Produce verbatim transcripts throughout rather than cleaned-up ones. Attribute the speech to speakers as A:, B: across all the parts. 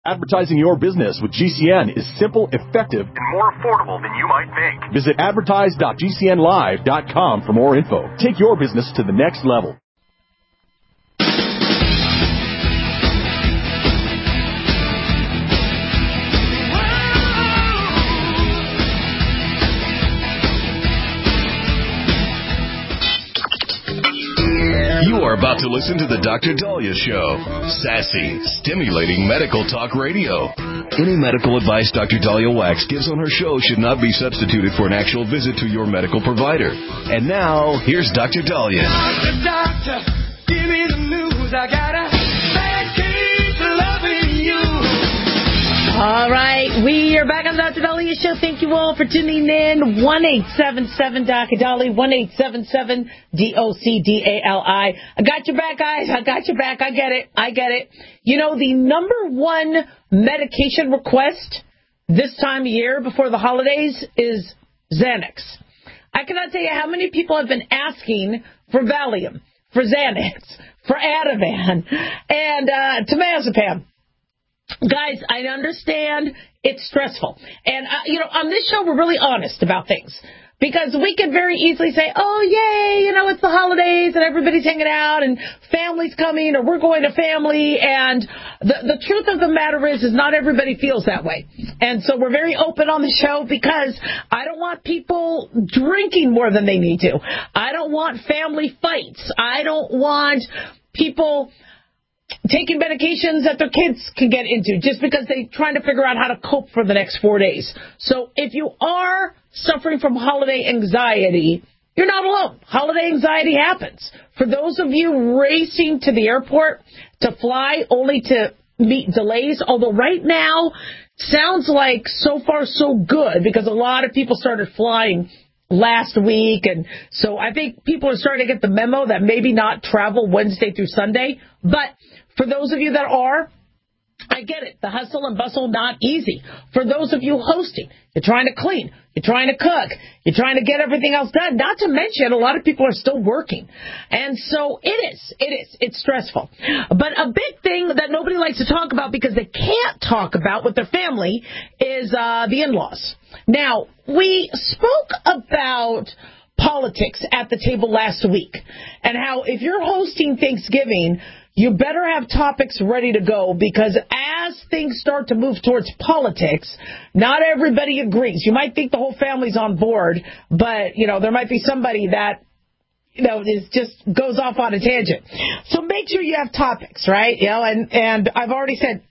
A: Advertising your business with G C N is simple, effective, and more affordable than you might think. Visit advertise dot g c n live dot com for more info. Take your business to the next level.
B: You are about to listen to the Doctor Daliah Show. Sassy, stimulating medical talk radio. Any medical advice Doctor Daliah Wax gives on her show should not be substituted for an actual visit to your medical provider. And now, here's Doctor Daliah. Doctor, doctor, give me the news. I got a bad case of loving you.
C: All right, we are back on the Doctor Daliah Show. Thank you all for tuning in. one eight seven seven Doctor Daliah, one eight seven seven D O C D A L I. I got your back, guys. I got your back. I get it. I get it. You know, the number one medication request this time of year before the holidays is Xanax. I cannot tell you how many people have been asking for Valium, for Xanax, for Ativan, and uh, temazepam. Guys, I understand it's stressful. And, uh, you know, on this show, we're really honest about things. Because we could very easily say, oh, yay, you know, it's the holidays and everybody's hanging out and family's coming or we're going to family. And the, the truth of the matter is, is not everybody feels that way. And so we're very open on the show because I don't want people drinking more than they need to. I don't want family fights. I don't want people taking medications that their kids can get into just because they're trying to figure out how to cope for the next four days. So if you are suffering from holiday anxiety, you're not alone. Holiday anxiety happens. For those of you racing to the airport to fly only to meet delays, although right now sounds like so far so good because a lot of people started flying last week, and so I think people are starting to get the memo that maybe not travel Wednesday through Sunday. But for those of you that are, I get it. The hustle and bustle, not easy. For those of you hosting, you're trying to clean, you're trying to cook, you're trying to get everything else done. Not to mention, a lot of people are still working. And so it is, it is, it's stressful. But a big thing that nobody likes to talk about because they can't talk about with their family is uh, the in-laws. Now, we spoke about politics at the table last week and how if you're hosting Thanksgiving, you better have topics ready to go because as things start to move towards politics, not everybody agrees. You might think the whole family's on board, but, you know, there might be somebody that, you know, is just goes off on a tangent. So make sure you have topics, right? You know, and, and I've already said,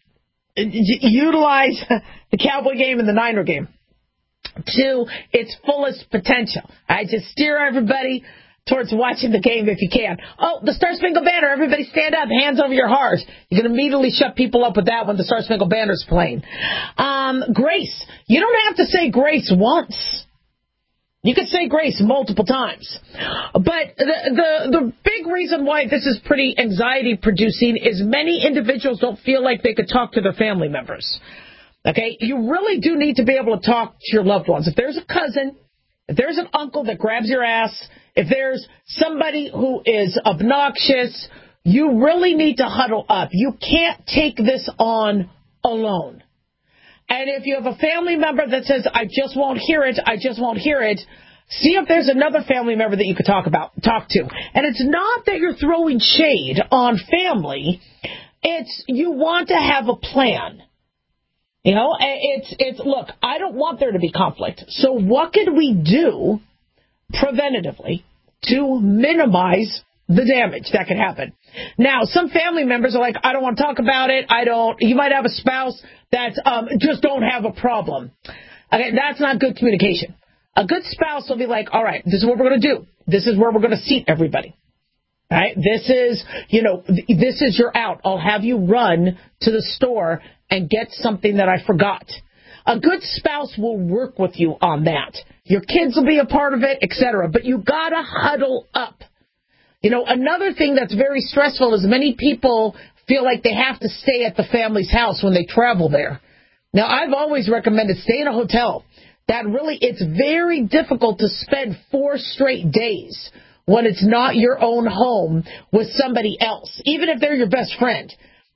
C: utilize the Cowboy game and the Niner game to its fullest potential. I just steer everybody towards watching the game if you can. Oh, the Star Spangled Banner, everybody stand up, hands over your heart. You can immediately shut people up with that when the Star Spangled Banner's playing. Um, grace. You don't have to say grace once. You could say grace multiple times. But the, the, the big reason why this is pretty anxiety-producing is many individuals don't feel like they could talk to their family members. Okay? You really do need to be able to talk to your loved ones. If there's a cousin, if there's an uncle that grabs your ass, if there's somebody who is obnoxious, you really need to huddle up. You can't take this on alone. And if you have a family member that says, I just won't hear it, I just won't hear it, see if there's another family member that you could talk about, talk to. And it's not that you're throwing shade on family. It's you want to have a plan. You know, it's, it's, look, I don't want there to be conflict. So what could we do preventatively to minimize the damage that could happen? Now, some family members are like, I don't want to talk about it. I don't, you might have a spouse that's, um, just don't have a problem. Okay, that's not good communication. A good spouse will be like, all right, this is what we're going to do. This is where we're going to seat everybody. All right, this is, you know, this is your out. I'll have you run to the store and get something that I forgot. A good spouse will work with you on that. Your kids will be a part of it, et cetera. But you got to huddle up. You know, another thing that's very stressful is many people feel like they have to stay at the family's house when they travel there. Now, I've always recommended stay in a hotel. That really, it's very difficult to spend four straight days when it's not your own home with somebody else, even if they're your best friend.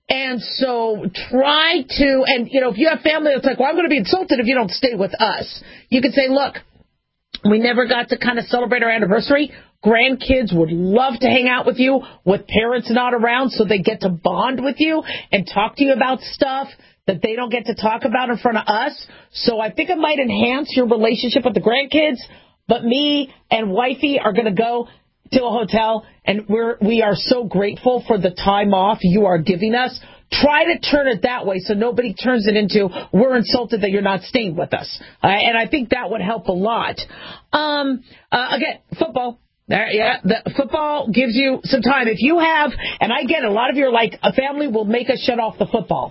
C: And so try to, and, you know, if you have family that's like, well, I'm going to be insulted if you don't stay with us, you can say, look, we never got to kind of celebrate our anniversary. Grandkids would love to hang out with you with parents not around so they get to bond with you and talk to you about stuff that they don't get to talk about in front of us. So I think it might enhance your relationship with the grandkids. But me and wifey are going to go to a hotel, and we're, we are so grateful for the time off you are giving us. Try to turn it that way so nobody turns it into, we're insulted that you're not staying with us. Uh, and I think that would help a lot. Um, uh, again, football. There, yeah, the football gives you some time. If you have, and I get it, a lot of you are like, a family will make us shut off the football.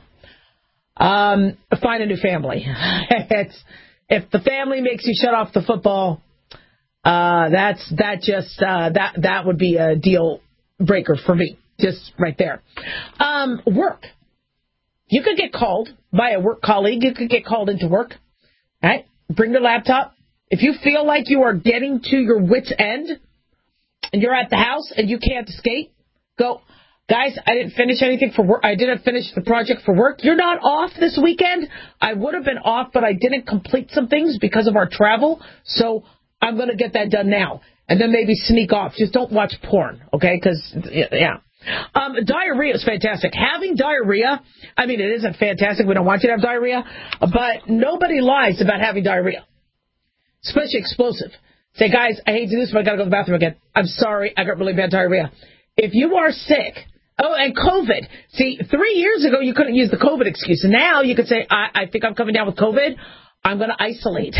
C: Um, find a new family. It's, if the family makes you shut off the football, Uh, that's, that just, uh, that, that would be a deal breaker for me. Just right there. Um, work. You could get called by a work colleague. You could get called into work. All right? Bring your laptop. If you feel like you are getting to your wit's end and you're at the house and you can't escape, go, guys, I didn't finish anything for work. I didn't finish the project for work. You're not off this weekend. I would have been off, but I didn't complete some things because of our travel. So I'm going to get that done now. And then maybe sneak off. Just don't watch porn, okay? Because, yeah. Um, diarrhea is fantastic. Having diarrhea, I mean, it isn't fantastic. We don't want you to have diarrhea. But nobody lies about having diarrhea, especially explosive. Say, guys, I hate to do this, but I got to go to the bathroom again. I'm sorry. I got really bad diarrhea. If you are sick, oh, and COVID. See, three years ago, you couldn't use the COVID excuse. Now you could say, I, I think I'm coming down with COVID. I'm going to isolate.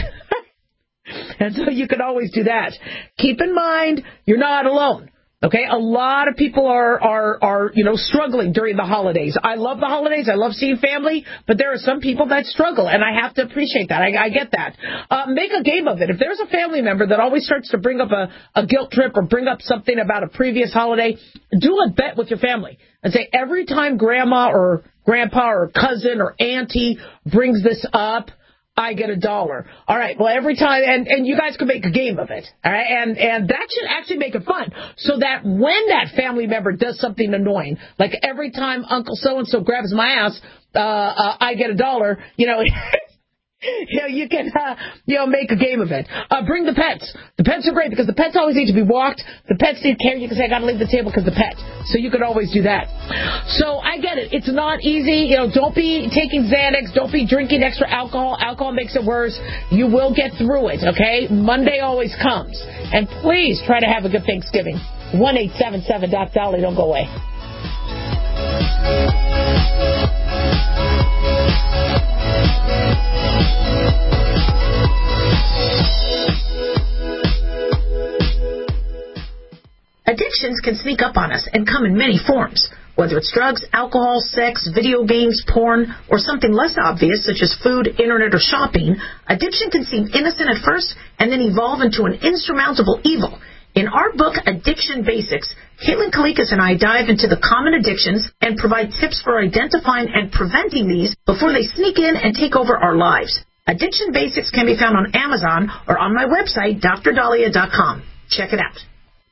C: And so you can always do that. Keep in mind, you're not alone. Okay, a lot of people are, are, are, you know, struggling during the holidays. I love the holidays. I love seeing family, but there are some people that struggle, and I have to appreciate that. I, I get that. Uh, make a game of it. If there's a family member that always starts to bring up a, a guilt trip or bring up something about a previous holiday, do a bet with your family and say every time grandma or grandpa or cousin or auntie brings this up, I get a dollar. All right. Well, every time, and, and you guys can make a game of it. All right. And, and that should actually make it fun so that when that family member does something annoying, like every time Uncle so-and-so grabs my ass, uh, uh, I get a dollar, you know, you know, you can, uh, you know, make a game of it. Uh, bring the pets. The pets are great because the pets always need to be walked. The pets need care. You can say, I got to leave the table because the pet. So you could always do that. So I get it. It's not easy. You know, don't be taking Xanax. Don't be drinking extra alcohol. Alcohol makes it worse. You will get through it, okay? Monday always comes. And please try to have a good Thanksgiving. one eight seven seven Doc Dolly. Don't go away.
D: Addictions can sneak up on us and come in many forms, whether it's drugs, alcohol, sex, video games, porn, or something less obvious such as food, internet, or shopping. Addiction can seem innocent at first and then evolve into an insurmountable evil. In our book, Addiction Basics, Caitlin Kalikas and I dive into the common addictions and provide tips for identifying and preventing these before they sneak in and take over our lives. Addiction Basics can be found on Amazon or on my website, D R Dahlia dot com. Check it out.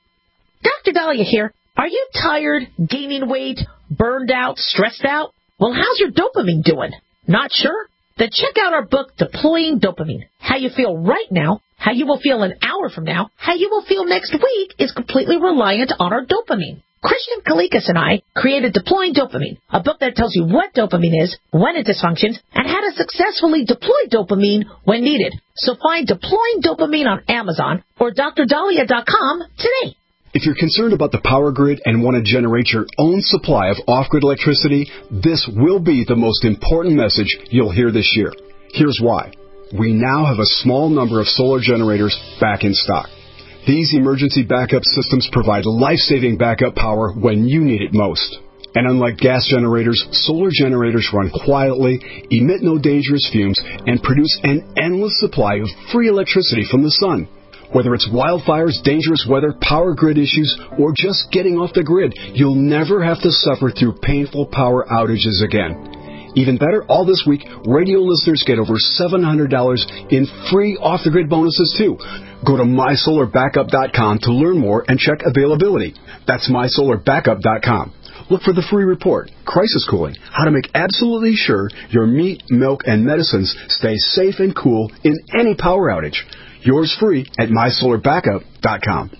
C: Doctor Dahlia here. Are you tired, gaining weight, burned out, stressed out? Well, how's your dopamine doing? Not sure? Then check out our book, Deploying Dopamine. How you feel right now, how you will feel an hour from now, how you will feel next week is completely reliant on our dopamine. Christian Kalikas and I created Deploying Dopamine, a book that tells you what dopamine is, when it dysfunctions, and how to successfully deploy dopamine when needed. So find Deploying Dopamine on Amazon or D R Dahlia dot com today.
E: If you're concerned about the power grid and want to generate your own supply of off-grid electricity, this will be the most important message you'll hear this year. Here's why. We now have a small number of solar generators back in stock. These emergency backup systems provide life-saving backup power when you need it most. And unlike gas generators, solar generators run quietly, emit no dangerous fumes, and produce an endless supply of free electricity from the sun. Whether it's wildfires, dangerous weather, power grid issues, or just getting off the grid, you'll never have to suffer through painful power outages again. Even better, all this week, radio listeners get over seven hundred dollars in free off-the-grid bonuses, too. Go to my solar backup dot com to learn more and check availability. That's my solar backup dot com. look for the free report, Crisis Cooling, how to make absolutely sure your meat, milk, and medicines stay safe and cool in any power outage. Yours free at my solar backup dot com.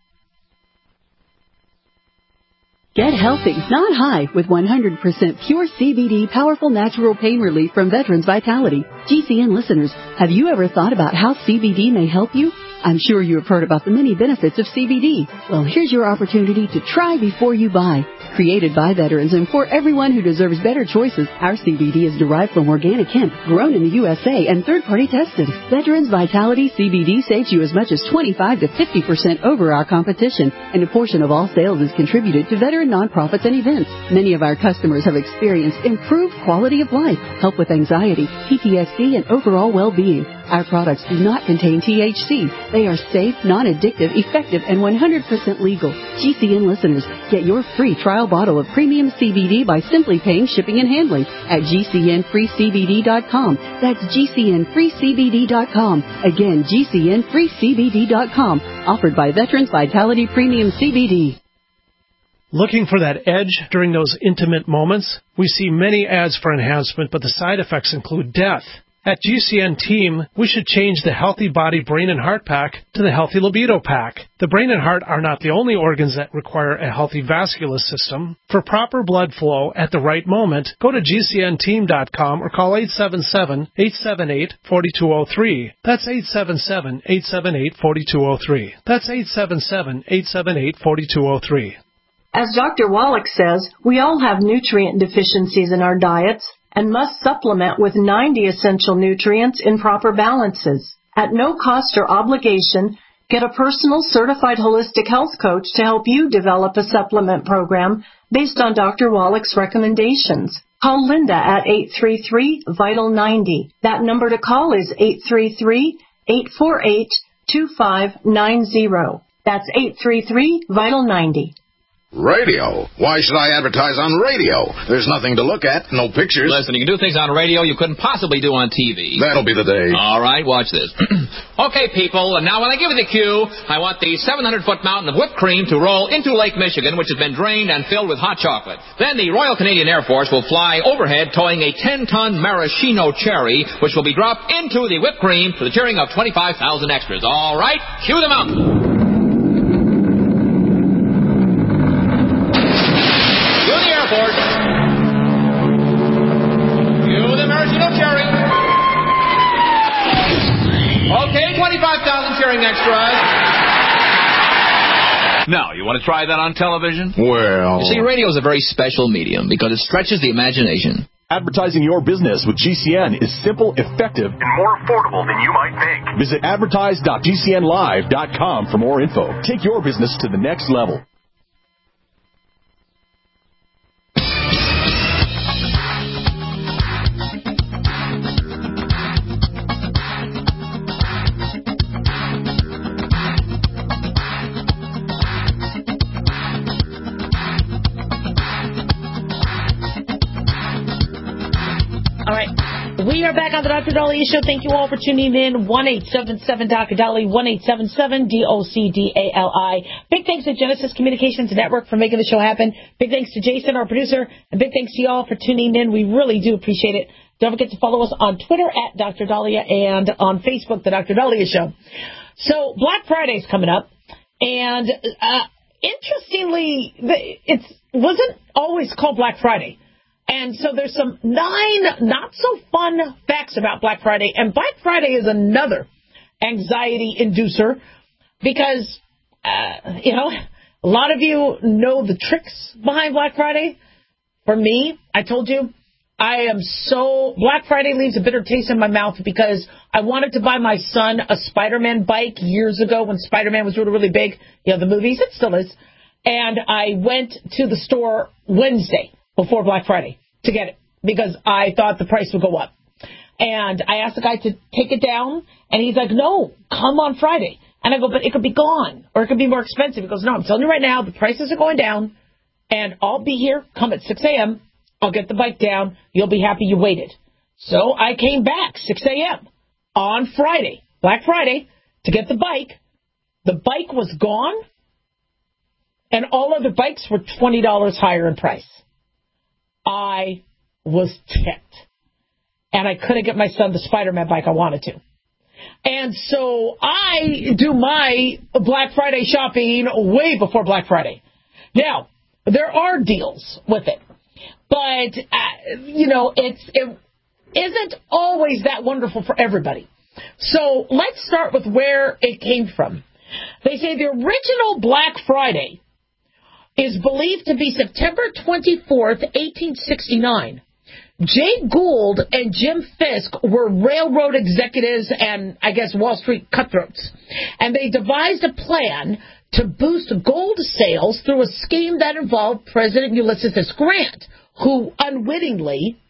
F: Get healthy, not high, with one hundred percent pure C B D powerful natural pain relief from Veterans Vitality. G C N listeners, have you ever thought about how C B D may help you? I'm sure you have heard about the many benefits of C B D. Well, here's your opportunity to try before you buy. Created by veterans and for everyone who deserves better choices, our C B D is derived from organic hemp, grown in the U S A and third-party tested. Veterans Vitality C B D saves you as much as twenty-five to fifty percent over our competition, and a portion of all sales is contributed to veteran nonprofits and events. Many of our customers have experienced improved quality of life, help with anxiety, P T S D, and overall well-being. Our products do not contain T H C. They are safe, non-addictive, effective, and one hundred percent legal. G C N listeners, get your free trial bottle of premium C B D by simply paying shipping and handling at G C N free C B D dot com. That's G C N free C B D dot com. Again, G C N free C B D dot com. Offered by Veterans Vitality Premium C B D.
G: Looking for that edge during those intimate moments? We see many ads for enhancement, but the side effects include death. At G C N Team, we should change the Healthy Body, Brain, and Heart Pack to the Healthy Libido Pack. The brain and heart are not the only organs that require a healthy vascular system. For proper blood flow at the right moment, go to G C N team dot com or call eight seven seven, eight seven eight, four two zero three. That's eight seven seven, eight seven eight, four two zero three. That's eight seven seven, eight seven eight, four two zero three.
H: As Doctor Wallach says, we all have nutrient deficiencies in our diets and must supplement with ninety essential nutrients in proper balances. At no cost or obligation, get a personal certified holistic health coach to help you develop a supplement program based on Doctor Wallach's recommendations. Call Linda at eight three three, vital ninety. That number to call is eight three three, eight four eight, two five nine zero. That's eight three three, vital ninety.
I: Radio? Why should I advertise on radio? There's nothing to look at, no pictures.
J: Listen, you can do things on radio you couldn't possibly do on T V.
I: That'll be the day.
J: All right, watch this. Okay, people, and now when I give you the cue, I want the seven hundred foot mountain of whipped cream to roll into Lake Michigan, which has been drained and filled with hot chocolate. Then the Royal Canadian Air Force will fly overhead towing a ten ton maraschino cherry, which will be dropped into the whipped cream to the cheering of twenty-five thousand extras. All right, cue the mountain. Okay, twenty-five thousand cheering extras. Now, you want to try that on television?
I: Well...
J: You see, radio is a very special medium because it stretches the imagination.
A: Advertising your business with G C N is simple, effective, and more affordable than you might think. Visit advertise dot G C N live dot com for more info. Take your business to the next level.
C: We are back on the Doctor Daliah Show. Thank you all for tuning in. one eight seven seven Doctor Dali, one eight seven seven D O C D A L I. Big thanks to Genesis Communications Network for making the show happen. Big thanks to Jason, our producer, and big thanks to you all for tuning in. We really do appreciate it. Don't forget to follow us on Twitter at Doctor Daliah and on Facebook, The Doctor Daliah Show. So Black Friday's coming up, and uh, interestingly, it wasn't always called Black Friday. And so there's some nine not-so-fun facts about Black Friday. And Black Friday is another anxiety inducer because, uh, you know, a lot of you know the tricks behind Black Friday. For me, I told you, I am so... Black Friday leaves a bitter taste in my mouth because I wanted to buy my son a Spider-Man bike years ago when Spider-Man was really, really big. You know, the movies, it still is. And I went to the store Wednesday before Black Friday to get it because I thought the price would go up. And I asked the guy to take it down, and he's like, no, come on Friday. And I go, but it could be gone, or it could be more expensive. He goes, no, I'm telling you right now, the prices are going down, and I'll be here, come at six a.m., I'll get the bike down, you'll be happy you waited. So I came back six a.m. on Friday, Black Friday, to get the bike. The bike was gone. and all other bikes were twenty dollars higher in price. I was ticked. And I couldn't get my son the Spider-Man bike I wanted to. And so I do my Black Friday shopping way before Black Friday. Now, there are deals with it. But, uh, you know, it's, it isn't always that wonderful for everybody. So let's start with where it came from. They say the original Black Friday is believed to be September twenty-fourth, eighteen sixty-nine. Jay Gould and Jim Fisk were railroad executives and, I guess, Wall Street cutthroats. And they devised a plan to boost gold sales through a scheme that involved President Ulysses S. Grant, who unwittingly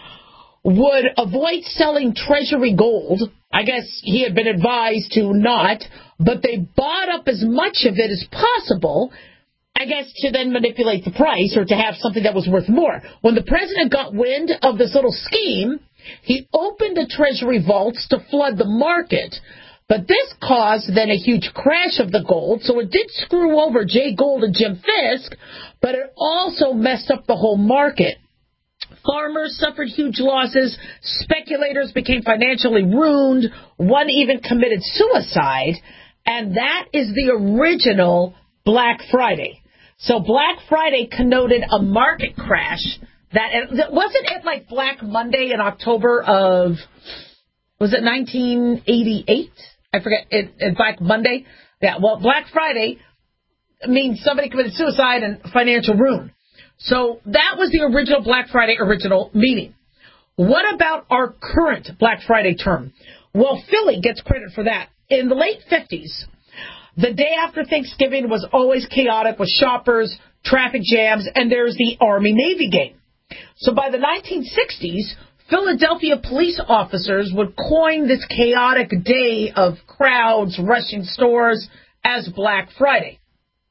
C: would avoid selling Treasury gold. I guess he had been advised to not, but they bought up as much of it as possible, I guess, to then manipulate the price or to have something that was worth more. When the president got wind of this little scheme, he opened the Treasury vaults to flood the market. But this caused then a huge crash of the gold, so it did screw over Jay Gould and Jim Fisk, but it also messed up the whole market. Farmers suffered huge losses. Speculators became financially ruined. One even committed suicide. And that is the original Black Friday. So Black Friday connoted a market crash. That wasn't it like Black Monday in October of, was it nineteen eighty-eight? I forget, it, it Black Monday? Yeah, well, Black Friday means somebody committed suicide and financial ruin. So that was the original Black Friday original meaning. What about our current Black Friday term? Well, Philly gets credit for that. In the late fifties, the day after Thanksgiving was always chaotic with shoppers, traffic jams, and there's the Army-Navy game. So by the nineteen sixties, Philadelphia police officers would coin this chaotic day of crowds rushing stores as Black Friday.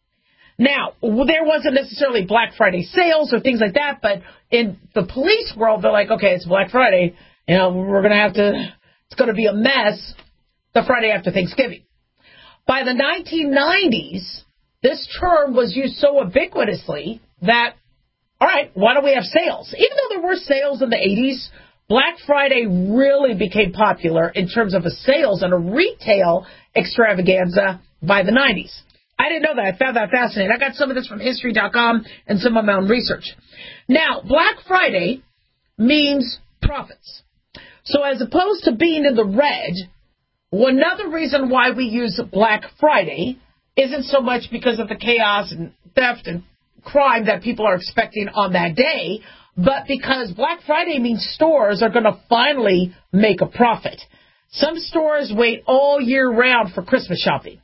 C: Now, there wasn't necessarily Black Friday sales or things like that, but in the police world, they're like, okay, it's Black Friday. You know, we're going to have to, it's going to be a mess the Friday after Thanksgiving. By the nineteen nineties, this term was used so ubiquitously that, all right, why don't we have sales? Even though there were sales in the eighties, Black Friday really became popular in terms of a sales and a retail extravaganza by the nineties. I didn't know that. I found that fascinating. I got some of this from history dot com and some of my own research. Now, Black Friday means profits. So as opposed to being in the red, well, another reason why we use Black Friday isn't so much because of the chaos and theft and crime that people are expecting on that day, but because Black Friday means stores are going to finally make a profit. Some stores wait all year round for Christmas shopping.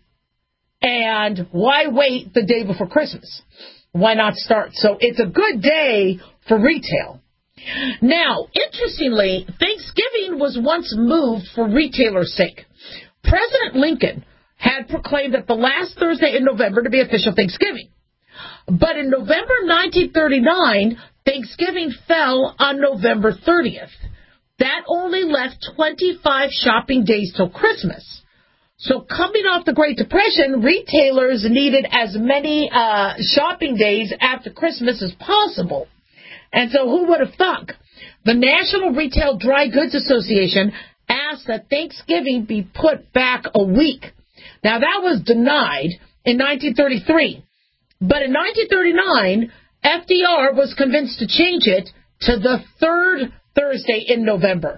C: And why wait the day before Christmas? Why not start? So it's a good day for retail. Now, interestingly, Thanksgiving was once moved for retailers' sake. President Lincoln had proclaimed that the last Thursday in November to be official Thanksgiving. But in November nineteen thirty-nine, Thanksgiving fell on November thirtieth. That only left twenty-five shopping days till Christmas. So coming off the Great Depression, retailers needed as many uh, shopping days after Christmas as possible. And so who would have thunk? The National Retail Dry Goods Association asked that Thanksgiving be put back a week. Now, that was denied in nineteen thirty-three. But in nineteen thirty-nine, F D R was convinced to change it to the third Thursday in November.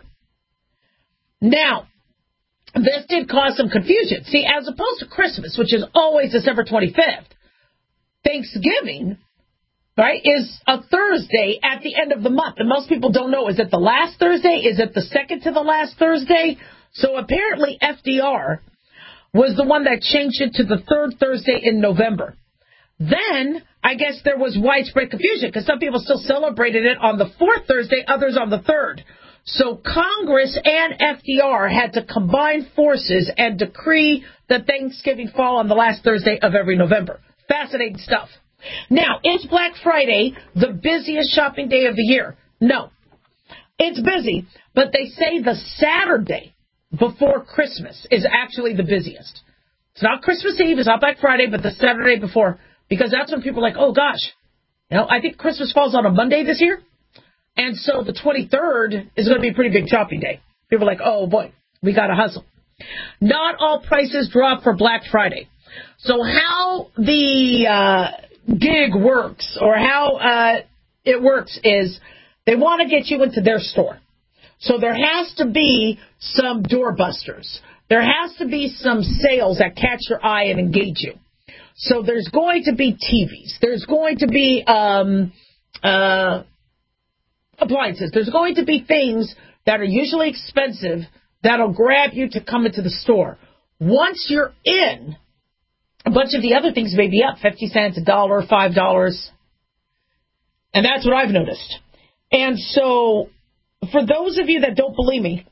C: Now, this did cause some confusion. See, as opposed to Christmas, which is always December twenty-fifth, Thanksgiving, right, is a Thursday at the end of the month. And most people don't know, is it the last Thursday? Is it the second to the last Thursday? So apparently F D R was the one that changed it to the third Thursday in November. Then, I guess there was widespread confusion because some people still celebrated it on the fourth Thursday, others on the third. So Congress and F D R had to combine forces and decree that Thanksgiving fall on the last Thursday of every November. Fascinating stuff. Now, is Black Friday the busiest shopping day of the year? No. It's busy, but they say the Saturday before Christmas is actually the busiest. It's not Christmas Eve, it's not Black Friday, but the Saturday before because that's when people are like, oh, gosh, you know, I think Christmas falls on a Monday this year. And so the twenty-third is going to be a pretty big shopping day. People are like, oh, boy, we got to hustle. Not all prices drop for Black Friday. So how the uh, gig works or how uh, it works is they want to get you into their store. So there has to be some doorbusters. There has to be some sales that catch your eye and engage you. So there's going to be T Vs. There's going to be um, uh, appliances. There's going to be things that are usually expensive that'll grab you to come into the store. Once you're in, a bunch of the other things may be up fifty cents, a dollar, five dollars. And that's what I've noticed. And so for those of you that don't believe me,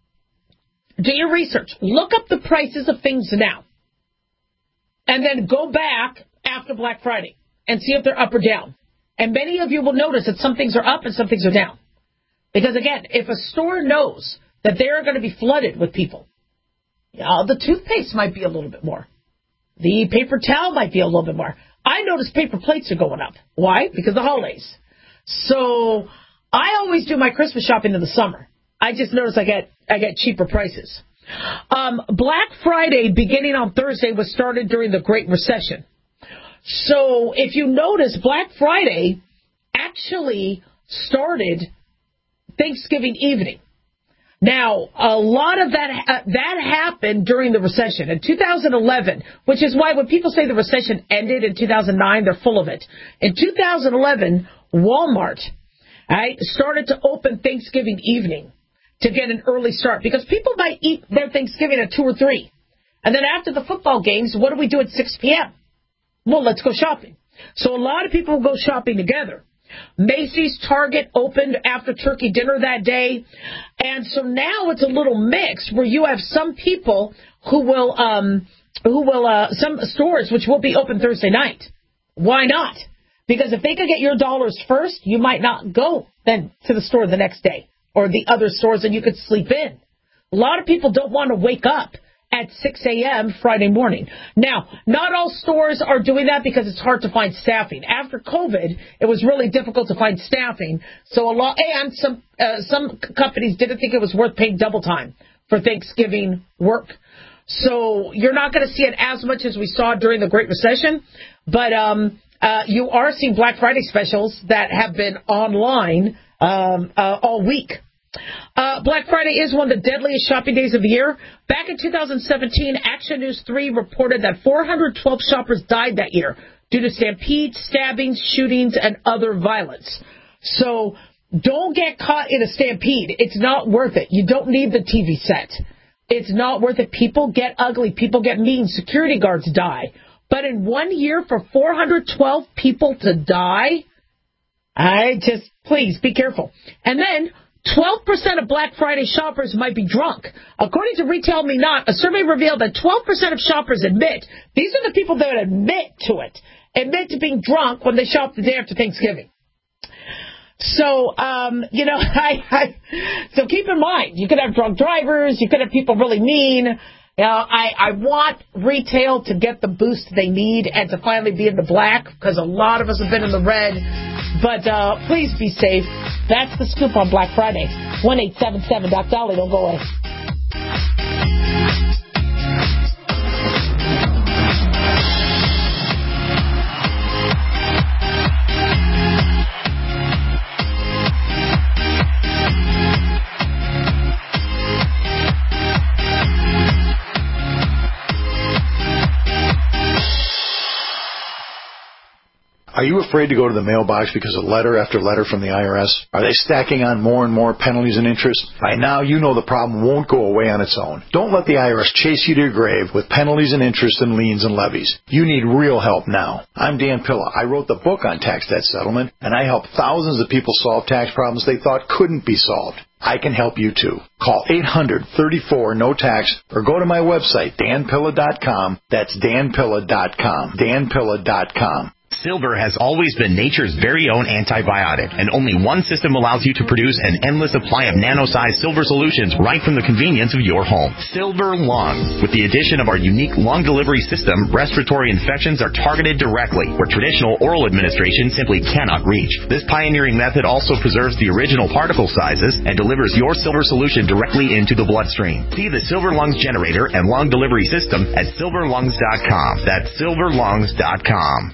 C: do your research. Look up the prices of things now. And then go back after Black Friday and see if they're up or down. And many of you will notice that some things are up and some things are down. Because, again, if a store knows that they're going to be flooded with people, you know, the toothpaste might be a little bit more. The paper towel might be a little bit more. I notice paper plates are going up. Why? Because of the holidays. So I always do my Christmas shopping in the summer. I just notice I get I get cheaper prices. Um, Black Friday, beginning on Thursday, was started during the Great Recession. So if you notice, Black Friday actually started Thanksgiving evening. Now, a lot of that uh, that happened during the recession in two thousand eleven, which is why when people say the recession ended in two thousand nine, they're full of it. In two thousand eleven, Walmart right, started to open Thanksgiving evening to get an early start because people might eat their Thanksgiving at two or three. And then after the football games, what do we do at six p.m.? Well, let's go shopping. So a lot of people will go shopping together. Macy's, Target opened after turkey dinner that day. And so now it's a little mix where you have some people who will, um, who will, uh, some stores which will be open Thursday night. Why not? Because if they could get your dollars first, you might not go then to the store the next day or the other stores and you could sleep in. A lot of people don't want to wake up at six a.m. Friday morning. Now, not all stores are doing that because it's hard to find staffing. After COVID, it was really difficult to find staffing. So a lot, and some uh, some companies didn't think it was worth paying double time for Thanksgiving work. So you're not going to see it as much as we saw during the Great Recession, but um, uh, you are seeing Black Friday specials that have been online um, uh, all week. Uh, Black Friday is one of the deadliest shopping days of the year. Back in two thousand seventeen, Action News three reported that four hundred twelve shoppers died that year due to stampedes, stabbings, shootings, and other violence. So don't get caught in a stampede. It's not worth it. You don't need the T V set. It's not worth it. People get ugly. People get mean. Security guards die. But in one year, for four hundred twelve people to die, I just, please be careful. And then twelve percent of Black Friday shoppers might be drunk. According to Retail Me Not, a survey revealed that twelve percent of shoppers admit, these are the people that admit to it, admit to being drunk when they shop the day after Thanksgiving. So, um, you know, I, I, so keep in mind, you could have drunk drivers, you could have people really mean. You know, I, I want retail to get the boost they need and to finally be in the black because a lot of us have been in the red. But uh, please be safe. That's the scoop on Black Friday. one eight seven seven Doc Dolly. Don't go away.
K: Are you afraid to go to the mailbox because of letter after letter from the I R S? Are they stacking on more and more penalties and interest? By now, you know the problem won't go away on its own. Don't let the I R S chase you to your grave with penalties and interest and liens and levies. You need real help now. I'm Dan Pilla. I wrote the book on tax debt settlement, and I help thousands of people solve tax problems they thought couldn't be solved. I can help you too. Call eight hundred, thirty-four, no tax or go to my website, dan pilla dot com. That's dan pilla dot com. dan pilla dot com.
L: Silver has always been nature's very own antibiotic, and only one system allows you to produce an endless supply of nano-sized silver solutions right from the convenience of your home. Silver Lungs. With the addition of our unique lung delivery system, respiratory infections are targeted directly, where traditional oral administration simply cannot reach. This pioneering method also preserves the original particle sizes and delivers your silver solution directly into the bloodstream. See the Silver Lungs generator and lung delivery system at silver lungs dot com. That's silver lungs dot com.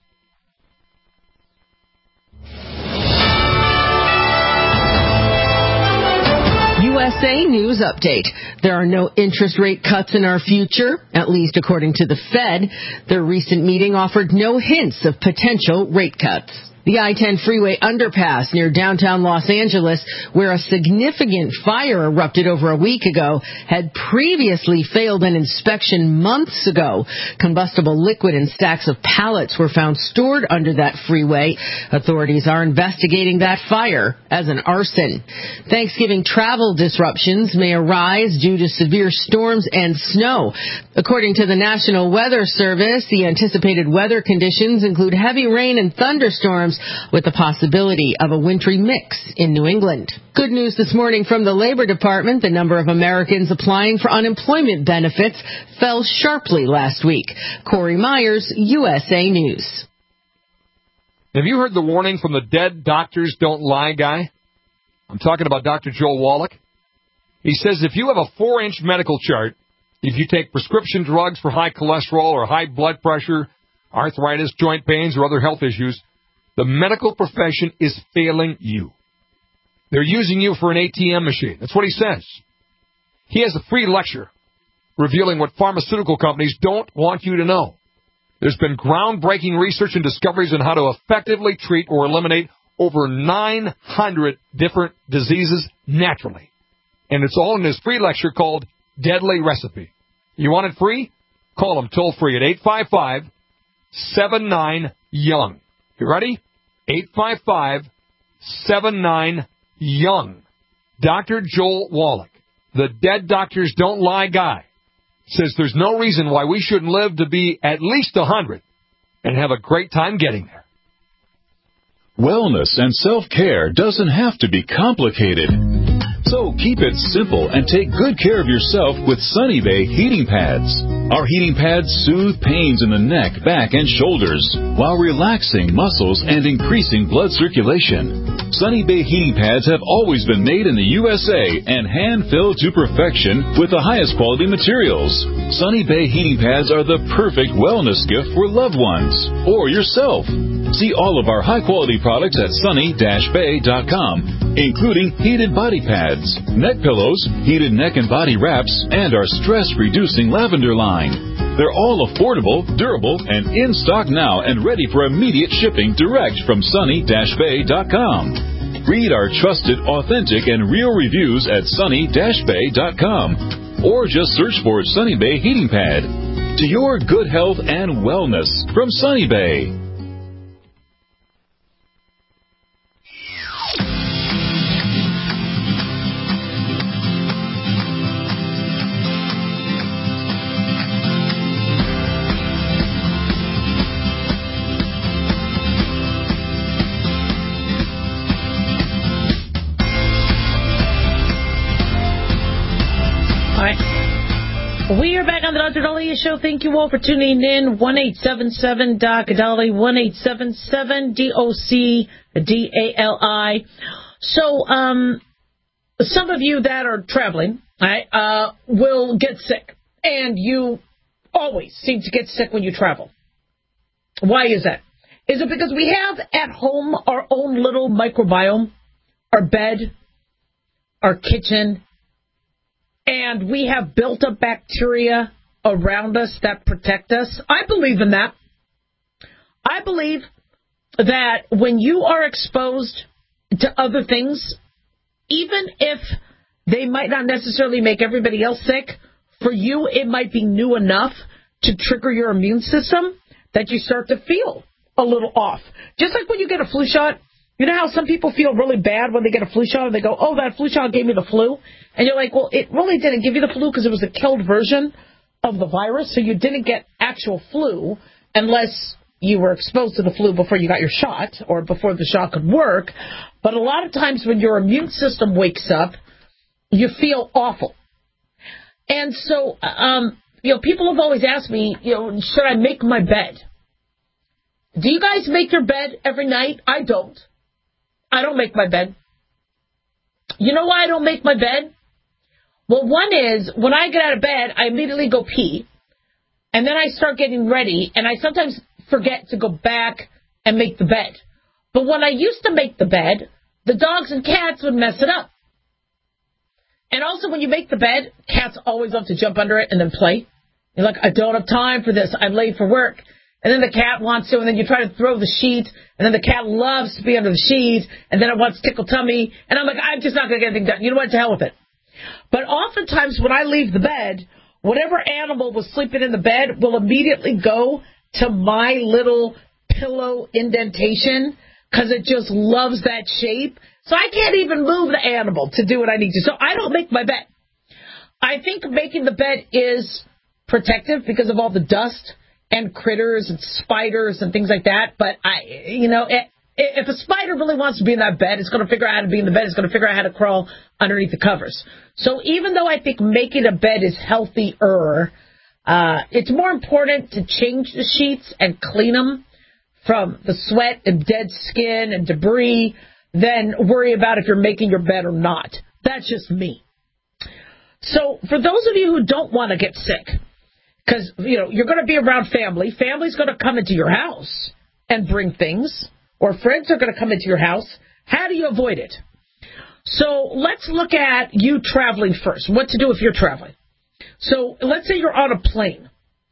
M: U S A News Update. There are no interest rate cuts in our future, at least according to the Fed. Their recent meeting offered no hints of potential rate cuts. The I ten freeway underpass near downtown Los Angeles, where a significant fire erupted over a week ago, had previously failed an inspection months ago. Combustible liquid and stacks of pallets were found stored under that freeway. Authorities are investigating that fire as an arson. Thanksgiving travel disruptions may arise due to severe storms and snow. According to the National Weather Service, the anticipated weather conditions include heavy rain and thunderstorms, with the possibility of a wintry mix in New England. Good news this morning from the Labor Department. The number of Americans applying for unemployment benefits fell sharply last week. Corey Myers, U S A News.
N: Have you heard the warning from the dead doctors don't lie guy? I'm talking about Doctor Joel Wallach. He says if you have a four-inch medical chart, if you take prescription drugs for high cholesterol or high blood pressure, arthritis, joint pains, or other health issues, the medical profession is failing you. They're using you for an A T M machine. That's what he says. He has a free lecture revealing what pharmaceutical companies don't want you to know. There's been groundbreaking research and discoveries on how to effectively treat or eliminate over nine hundred different diseases naturally. And it's all in his free lecture called Deadly Recipe. You want it free? Call him toll free at eight five five, seven nine, young. You ready? eight five five, seven nine, young. Doctor Joel Wallach, the dead doctors don't lie guy, says there's no reason why we shouldn't live to be at least one hundred and have a great time getting there.
A: Wellness and self-care doesn't have to be complicated. So keep it simple and take good care of yourself with Sunny Bay heating pads. Our heating pads soothe pains in the neck, back, and shoulders while relaxing muscles and increasing blood circulation. Sunny Bay heating pads have always been made in the U S A and hand-filled to perfection with the highest quality materials. Sunny Bay heating pads are the perfect wellness gift for loved ones or yourself. See all of our high-quality products at sunny dash bay dot com, including heated body pads, neck pillows, heated neck and body wraps, and our stress-reducing lavender line. They're all affordable, durable, and in stock now and ready for immediate shipping direct from sunny dash bay dot com. Read our trusted, authentic, and real reviews at sunny dash bay dot com or just search for Sunny Bay Heating Pad. To your good health and wellness from Sunny Bay.
C: We are back on the Doctor Daliah Show. Thank you all for tuning in. one eight seven seven D O C D A L I, one eight seven seven D O C D A L I. So, um, some of you that are traveling, right, uh, will get sick. And you always seem to get sick when you travel. Why is that? Is it because we have at home our own little microbiome, our bed, our kitchen, and we have built up bacteria around us that protect us? I believe in that. I believe that when you are exposed to other things, even if they might not necessarily make everybody else sick, for you it might be new enough to trigger your immune system that you start to feel a little off. Just like when you get a flu shot. You know how some people feel really bad when they get a flu shot and they go, oh, that flu shot gave me the flu? And you're like, well, it really didn't give you the flu because it was a killed version of the virus, so you didn't get actual flu unless you were exposed to the flu before you got your shot or before the shot could work. But a lot of times when your immune system wakes up, you feel awful. And so, um, you know, people have always asked me, you know, should I make my bed? Do you guys make your bed every night? I don't. I don't make my bed. You know why I don't make my bed? Well, one is, when I get out of bed, I immediately go pee. And then I start getting ready, and I sometimes forget to go back and make the bed. But when I used to make the bed, the dogs and cats would mess it up. And also, when you make the bed, cats always love to jump under it and then play. You're like, I don't have time for this. I'm late for work. And then the cat wants to, and then you try to throw the sheet, and then the cat loves to be under the sheet, and then it wants to tickle tummy. And I'm like, I'm just not going to get anything done. You know what? To hell with it. But oftentimes, when I leave the bed, whatever animal was sleeping in the bed will immediately go to my little pillow indentation because it just loves that shape. So I can't even move the animal to do what I need to. So I don't make my bed. I think making the bed is protective because of all the dust and critters and spiders and things like that. But, I, you know, it, if a spider really wants to be in that bed, it's going to figure out how to be in the bed. It's going to figure out how to crawl underneath the covers. So even though I think making a bed is healthier, uh, it's more important to change the sheets and clean them from the sweat and dead skin and debris than worry about if you're making your bed or not. That's just me. So for those of you who don't want to get sick, because, you know, you're going to be around family. Family's going to come into your house and bring things, or friends are going to come into your house. How do you avoid it? So let's look at you traveling first. What to do if you're traveling. So let's say you're on a plane.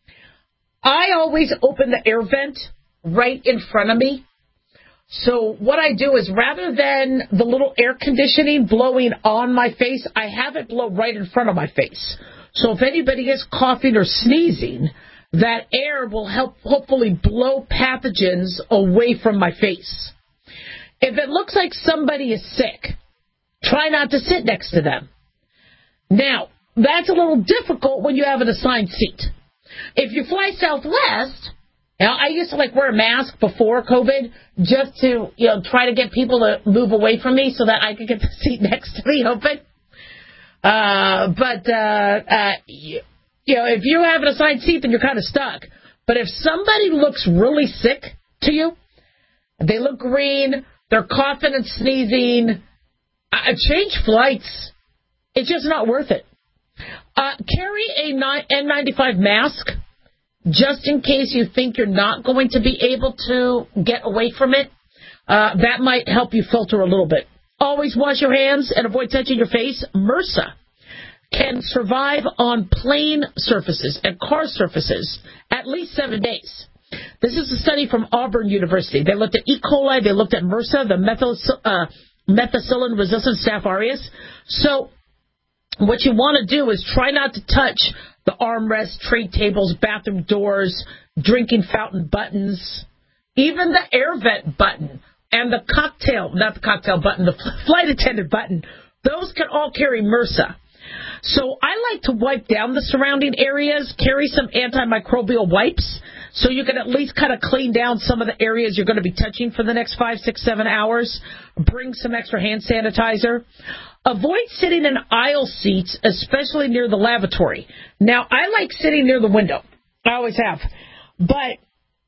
C: I always open the air vent right in front of me. So what I do is rather than the little air conditioning blowing on my face, I have it blow right in front of my face. So if anybody is coughing or sneezing, that air will help hopefully blow pathogens away from my face. If it looks like somebody is sick, try not to sit next to them. Now, that's a little difficult when you have an assigned seat. If you fly Southwest, you know, I used to like wear a mask before COVID just to, you know, try to get people to move away from me so that I could get the seat next to me open. Uh, but, uh, uh, you, you know, if you have an assigned seat, then you're kind of stuck. But if somebody looks really sick to you, they look green, they're coughing and sneezing, uh, change flights. It's just not worth it. Uh, carry a N ninety-five mask just in case you think you're not going to be able to get away from it. Uh, that might help you filter a little bit. Always wash your hands and avoid touching your face. MRSA can survive on plane surfaces and car surfaces at least seven days. This is a study from Auburn University. They looked at E. coli. They looked at MRSA, the methyl, uh, methicillin-resistant Staph aureus. So what you want to do is try not to touch the armrests, tray tables, bathroom doors, drinking fountain buttons, even the air vent button. And the cocktail, not the cocktail button, the flight attendant button, those can all carry MRSA. So I like to wipe down the surrounding areas, carry some antimicrobial wipes, so you can at least kind of clean down some of the areas you're going to be touching for the next five, six, seven hours. Bring some extra hand sanitizer. Avoid sitting in aisle seats, especially near the lavatory. Now, I like sitting near the window. I always have. But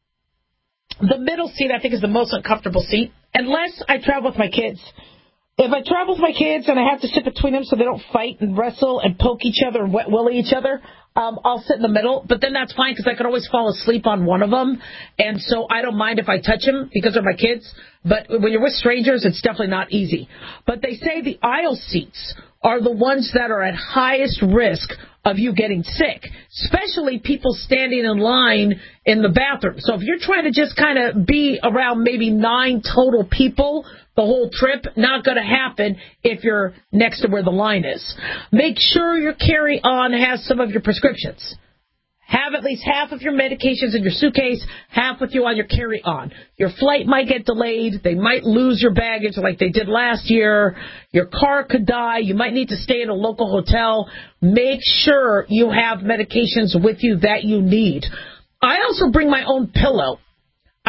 C: the middle seat, I think, is the most uncomfortable seat, unless I travel with my kids. If I travel with my kids and I have to sit between them so they don't fight and wrestle and poke each other and wet willy each other, um, I'll sit in the middle. But then that's fine because I can always fall asleep on one of them. And so I don't mind if I touch them because they're my kids. But when you're with strangers, it's definitely not easy. But they say the aisle seats are the ones that are at highest risk of you getting sick, especially people standing in line in the bathroom. So if you're trying to just kind of be around maybe nine total people the whole trip, not going to happen if you're next to where the line is. Make sure your carry-on has some of your prescriptions. Have at least half of your medications in your suitcase, half with you on your carry-on. Your flight might get delayed. They might lose your baggage like they did last year. Your car could die. You might need to stay in a local hotel. Make sure you have medications with you that you need. I also bring my own pillow.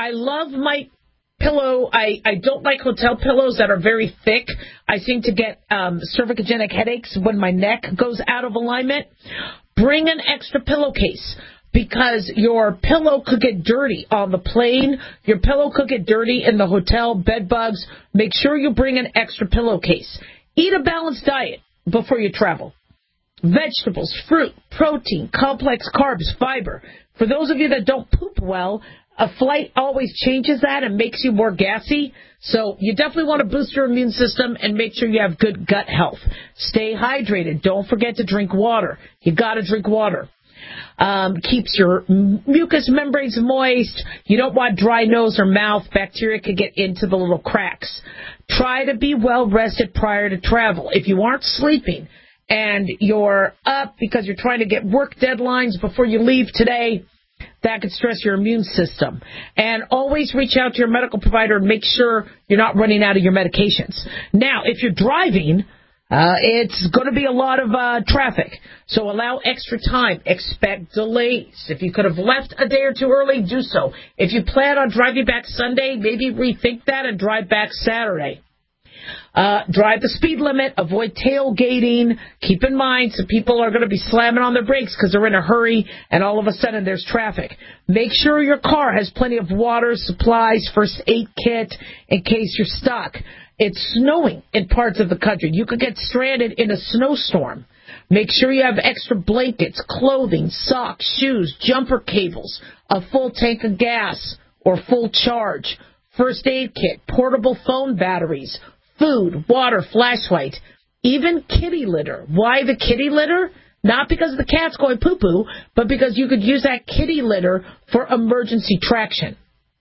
C: I love my pillow. I, I don't like hotel pillows that are very thick. I seem to get um, cervicogenic headaches when my neck goes out of alignment. Bring an extra pillowcase, because your pillow could get dirty on the plane. Your pillow could get dirty in the hotel, bed bugs. Make sure you bring an extra pillowcase. Eat a balanced diet before you travel. Vegetables, fruit, protein, complex carbs, fiber. For those of you that don't poop well, a flight always changes that and makes you more gassy. So you definitely want to boost your immune system and make sure you have good gut health. Stay hydrated. Don't forget to drink water. You got to drink water. Um, keeps your mucous membranes moist. You don't want dry nose or mouth. Bacteria could get into the little cracks. Try to be well rested prior to travel. If you aren't sleeping and you're up because you're trying to get work deadlines before you leave today, that could stress your immune system. And always reach out to your medical provider and make sure you're not running out of your medications. Now, if you're driving, uh, it's going to be a lot of uh, traffic. So allow extra time. Expect delays. If you could have left a day or two early, do so. If you plan on driving back Sunday, maybe rethink that and drive back Saturday. Uh, drive the speed limit, avoid tailgating. Keep in mind, some people are going to be slamming on their brakes because they're in a hurry, and all of a sudden there's traffic. Make sure your car has plenty of water, supplies, first aid kit in case you're stuck. It's snowing in parts of the country. You could get stranded in a snowstorm. Make sure you have extra blankets, clothing, socks, shoes, jumper cables, a full tank of gas or full charge, first aid kit, portable phone batteries, food, water, flashlight, even kitty litter. Why the kitty litter? Not because the cat's going poo-poo, but because you could use that kitty litter for emergency traction.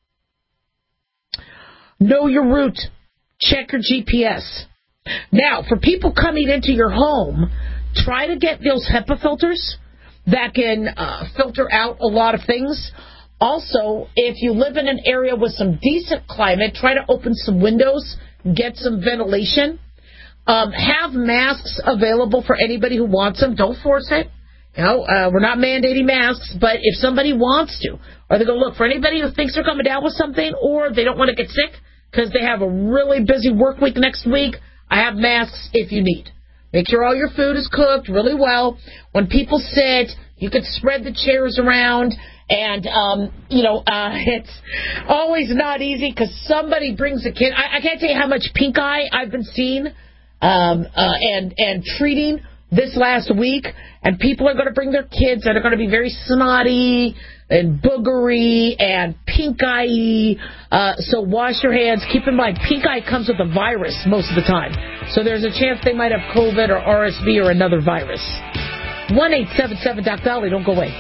C: Know your route. Check your G P S. Now, for people coming into your home, try to get those HEPA filters that can uh, filter out a lot of things. Also, if you live in an area with some decent climate, try to open some windows, get some ventilation. Um, have masks available for anybody who wants them. Don't force it. You know, uh, we're not mandating masks, but if somebody wants to, or they go, look, for anybody who thinks they're coming down with something, or they don't want to get sick because they have a really busy work week next week, I have masks if you need. Make sure all your food is cooked really well. When people sit, you could spread the chairs around. And, um, you know, uh, it's always not easy because somebody brings a kid. I, I can't tell you how much pink eye I've been seeing um, uh, and, and treating this last week. And people are going to bring their kids that are going to be very snotty and boogery and pink eye. Uh, so wash your hands. Keep in mind, pink eye comes with a virus most of the time. So there's a chance they might have COVID or R S V or another virus. one eight seven seven Doc Dolly. Don't go away.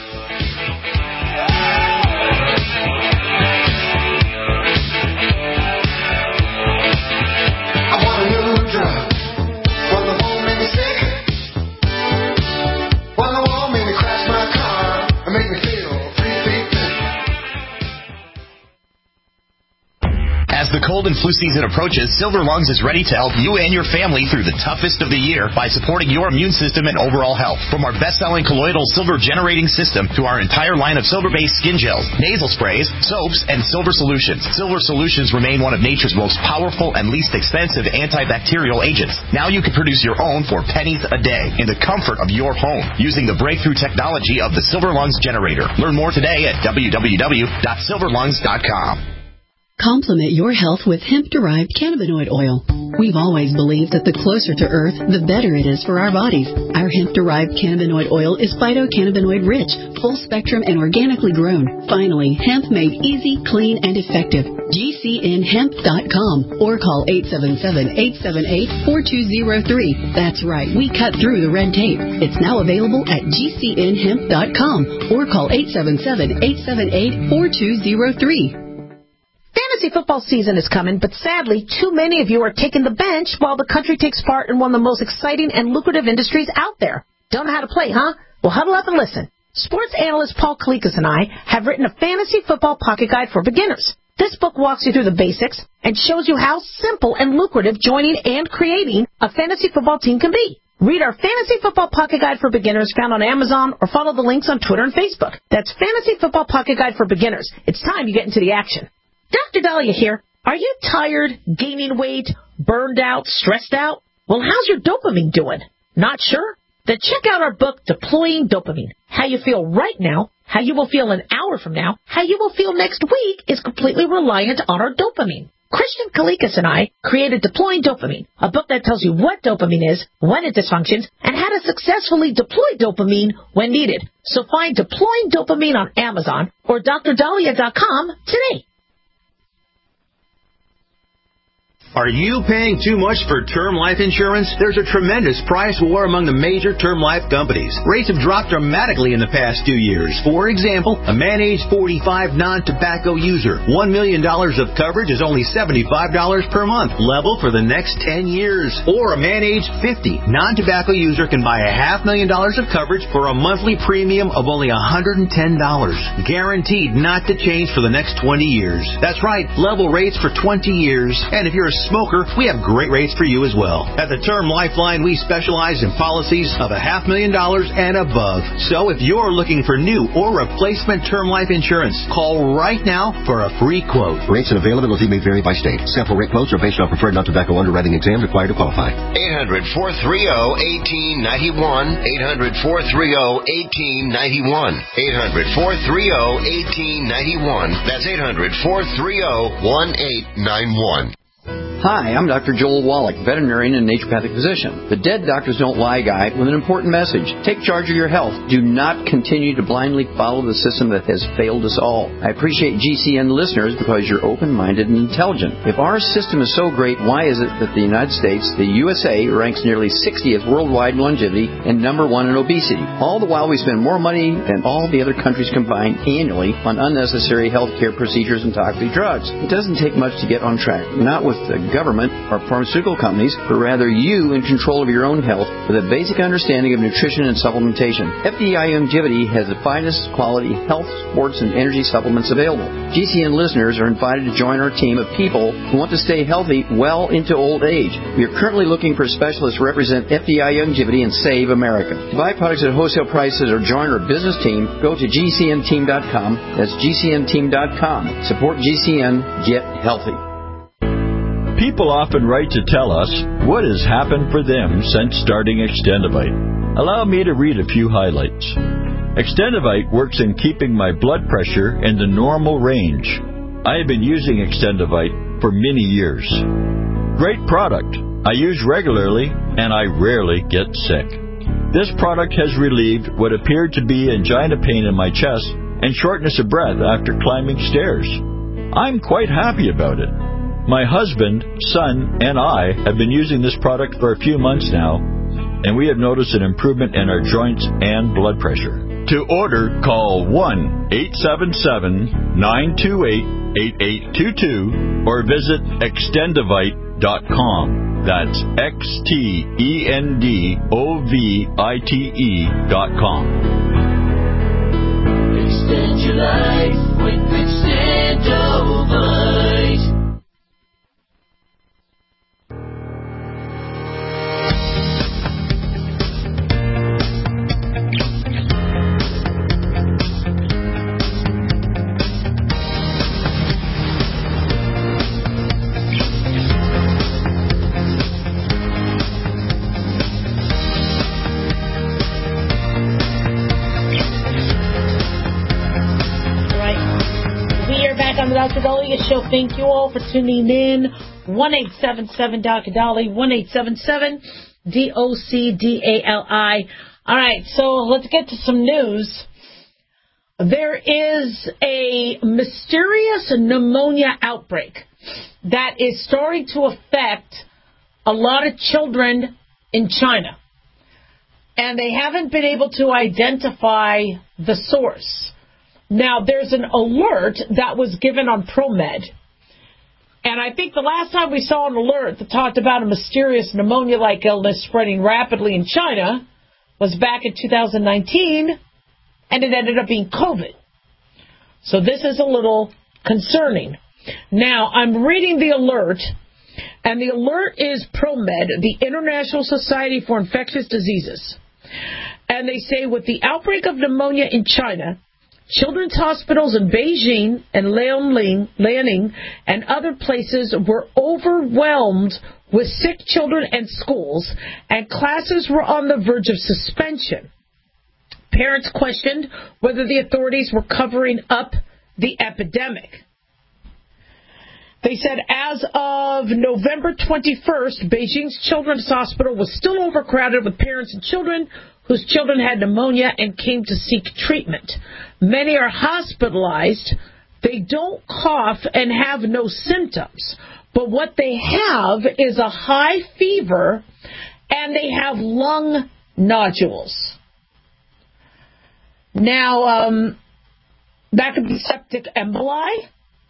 L: As the cold and flu season approaches, Silver Lungs is ready to help you and your family through the toughest of the year by supporting your immune system and overall health. From our best-selling colloidal silver generating system to our entire line of silver-based skin gels, nasal sprays, soaps, and silver solutions. Silver solutions remain one of nature's most powerful and least expensive antibacterial agents. Now you can produce your own for pennies a day in the comfort of your home using the breakthrough technology of the Silver Lungs generator. Learn more today at w w w dot silver lungs dot com.
F: Complement your health with hemp-derived cannabinoid oil. We've always believed that the closer to Earth, the better it is for our bodies. Our hemp-derived cannabinoid oil is phytocannabinoid-rich, full-spectrum, and organically grown. Finally, hemp made easy, clean, and effective. G C N hemp dot com or call eight seven seven, eight seven eight, four two zero three. That's right, we cut through the red tape. It's now available at G C N hemp dot com or call eight seven seven, eight seven eight, four two zero three.
D: Fantasy football season is coming, but sadly, too many of you are taking the bench while the country takes part in one of the most exciting and lucrative industries out there. Don't know how to play, huh? Well, huddle up and listen. Sports analyst Paul Kalikas and I have written a fantasy football pocket guide for beginners. This book walks you through the basics and shows you how simple and lucrative joining and creating a fantasy football team can be. Read our Fantasy Football Pocket Guide for Beginners found on Amazon or follow the links on Twitter and Facebook. That's Fantasy Football Pocket Guide for Beginners. It's time you get into the action. Doctor Dahlia here. Are you tired, gaining weight, burned out, stressed out? Well, how's your dopamine doing? Not sure? Then check out our book, Deploying Dopamine. How you feel right now, how you will feel an hour from now, how you will feel next week is completely reliant on our dopamine. Christian Kalikas and I created Deploying Dopamine, a book that tells you what dopamine is, when it dysfunctions, and how to successfully deploy dopamine when needed. So find Deploying Dopamine on Amazon or D R Dahlia dot com today.
O: Are you paying too much for term life insurance? There's a tremendous price war among the major term life companies. Rates have dropped dramatically in the past two years. For example, a man age forty-five non-tobacco user, one million dollars of coverage is only seventy-five dollars per month, level for the next ten years. Or a man age fifty non-tobacco user can buy a half million dollars of coverage for a monthly premium of only one hundred ten dollars. Guaranteed not to change for the next twenty years. That's right, level rates for twenty years. And if you're a smoker, we have great rates for you as well. At the Term Lifeline, we specialize in policies of a half million dollars and above. So if you're looking for new or replacement term life insurance, call right now for a free quote.
P: Rates and availability may vary by state. Sample rate quotes are based on preferred non-tobacco underwriting exam required to qualify.
B: eight hundred, four three zero, one eight nine one. eight hundred, four three zero, one eight nine one. eight hundred, four three zero, one eight nine one. That's eight hundred, four three zero, one eight nine one.
Q: Hi, I'm Doctor Joel Wallach, veterinarian and naturopathic physician. The Dead Doctors Don't Lie guy with an important message. Take charge of your health. Do not continue to blindly follow the system that has failed us all. I appreciate G C N listeners because you're open-minded and intelligent. If our system is so great, why is it that the United States, the U S A, ranks nearly sixtieth worldwide in longevity and number one in obesity? All the while we spend more money than all the other countries combined annually on unnecessary health care procedures and toxic drugs. It doesn't take much to get on track. Not with the government or pharmaceutical companies, but rather you in control of your own health with a basic understanding of nutrition and supplementation. F D I Longevity has the finest quality health, sports, and energy supplements available. G C N listeners are invited to join our team of people who want to stay healthy well into old age. We are currently looking for specialists to represent F D I Longevity and Save America. To buy products at wholesale prices or join our business team, go to G C N team dot com. That's G C N team dot com. Support G C N. Get healthy.
R: People often write to tell us what has happened for them since starting Extendivite. Allow me to read a few highlights. Extendivite works in keeping my blood pressure in the normal range. I have been using Extendivite for many years. Great product. I use regularly and I rarely get sick. This product has relieved what appeared to be angina pain in my chest and shortness of breath after climbing stairs. I'm quite happy about it. My husband, son, and I have been using this product for a few months now, and we have noticed an improvement in our joints and blood pressure. To order, call one eight seven seven, nine two eight, eight eight two two or visit extendivite dot com. That's X T E N D O V I T E dot com.
S: Extend your life with Extendivite.
C: On the Doctor Dahlia Show. Thank you all for tuning in. one eight seven seven Doctor Dahlia, one eight seven seven D O C D A L I. All right, so let's get to some news. There is a mysterious pneumonia outbreak that is starting to affect a lot of children in China. And they haven't been able to identify the source. Now, there's an alert that was given on ProMed. And I think the last time we saw an alert that talked about a mysterious pneumonia-like illness spreading rapidly in China was back in two thousand nineteen, and it ended up being COVID. So this is a little concerning. Now, I'm reading the alert, And the alert is ProMed, the International Society for Infectious Diseases. And they say with the outbreak of pneumonia in China, children's hospitals in Beijing and Liaoning, Liaoning and other places were overwhelmed with sick children and schools, and classes were on the verge of suspension. Parents questioned whether the authorities were covering up the epidemic. They said as of November twenty-first, Beijing's Children's Hospital was still overcrowded with parents and children whose children had pneumonia and came to seek treatment. Many are hospitalized. They don't cough and have no symptoms. But what they have is a high fever and they have lung nodules. Now, um, that could be septic emboli.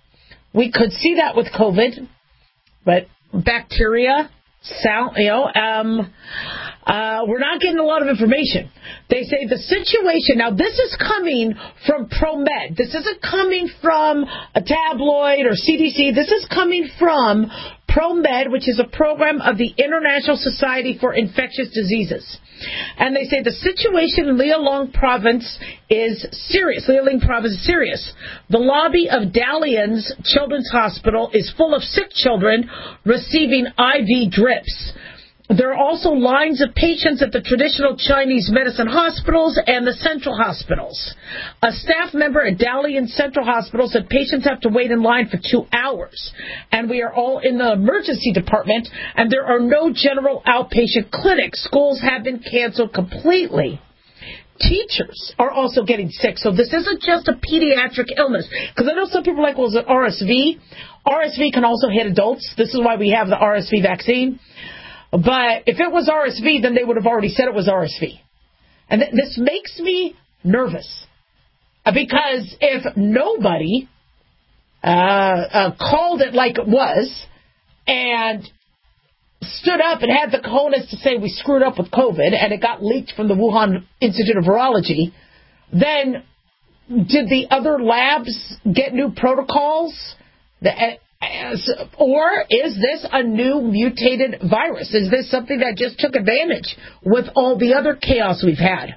C: We could see that with COVID, but bacteria, sound, you know, um, uh, we're not getting a lot of information. They say the situation, now this is coming from ProMed. This isn't coming from a tabloid or C D C. This is coming from ProMed, which is a program of the International Society for Infectious Diseases. And they say the situation in Liaoning province is serious. Liaoning province is serious. The lobby of Dalian's Children's Hospital is full of sick children receiving I V drips. There are also lines of patients at the traditional Chinese medicine hospitals and the central hospitals. A staff member at Dalian Central Hospital said patients have to wait in line for two hours. And we are all in the emergency department, and there are no general outpatient clinics. Schools have been canceled completely. Teachers are also getting sick. So this isn't just a pediatric illness. Because I know some people are like, well, is it R S V? R S V can also hit adults. This is why we have the R S V vaccine. But if it was R S V, then they would have already said it was R S V. And th- this makes me nervous. Because if nobody uh, uh, called it like it was and stood up and had the cojones to say we screwed up with COVID and it got leaked from the Wuhan Institute of Virology, then did the other labs get new protocols? The, As, or is this a new mutated virus? Is this something that just took advantage with all the other chaos we've had?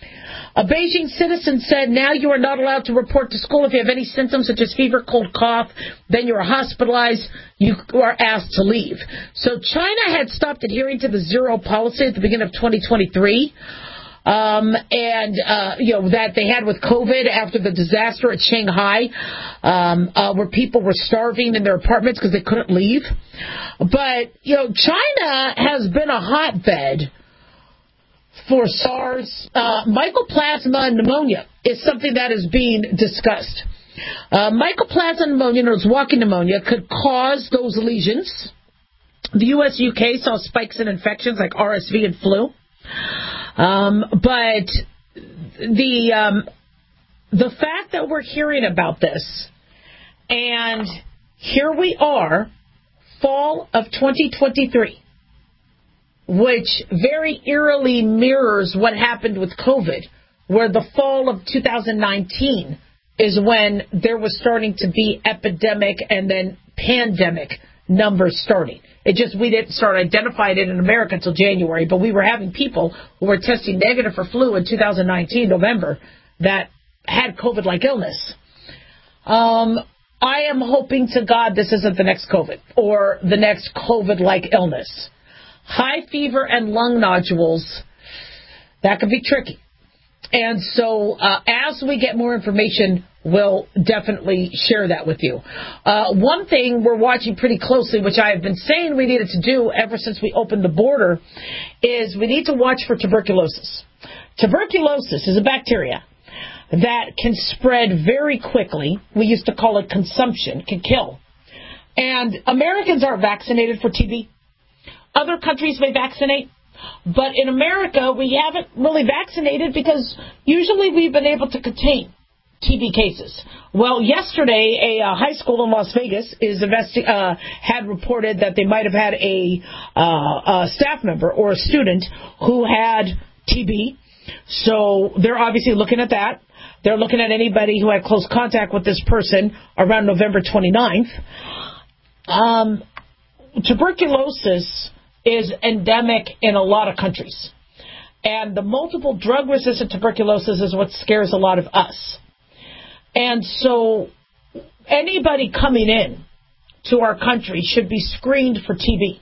C: A Beijing citizen said, now you are not allowed to report to school if you have any symptoms such as fever, cold, cough, then you are hospitalized, you are asked to leave. So China had stopped adhering to the zero policy at the beginning of twenty twenty-three. Um, and, uh, you know, that they had with COVID after the disaster at Shanghai, um, uh, where people were starving in their apartments because they couldn't leave. But, you know, China has been a hotbed for SARS. Uh, mycoplasma pneumonia is something that is being discussed. Uh, mycoplasma pneumonia, or walking pneumonia, could cause those lesions. The U S U K saw spikes in infections like R S V and flu. Um, but the um, the fact that we're hearing about this, and here we are, fall of twenty twenty-three, which very eerily mirrors what happened with COVID, where the fall of two thousand nineteen is when there was starting to be epidemic and then pandemic numbers starting. It just, we didn't start identifying it in America until January, but we were having people who were testing negative for flu in two thousand nineteen, November, that had COVID-like illness. Um, I am hoping to God this isn't the next COVID or the next COVID-like illness. High fever and lung nodules, that could be tricky. And so uh, as we get more information, we'll definitely share that with you. Uh, one thing we're watching pretty closely, which I have been saying we needed to do ever since we opened the border, is we need to watch for tuberculosis. Tuberculosis is a bacteria that can spread very quickly. We used to call it consumption, can kill. And Americans aren't vaccinated for T B. Other countries may vaccinate. But in America, we haven't really vaccinated because usually we've been able to contain T B cases. Well, yesterday, a uh, high school in Las Vegas is investi- uh, had reported that they might have had a, uh, a staff member or a student who had T B. So they're obviously looking at that. They're looking at anybody who had close contact with this person around November twenty-ninth. Um, tuberculosis is endemic in a lot of countries. And the multiple drug-resistant tuberculosis is what scares a lot of us. And so anybody coming in to our country should be screened for T B.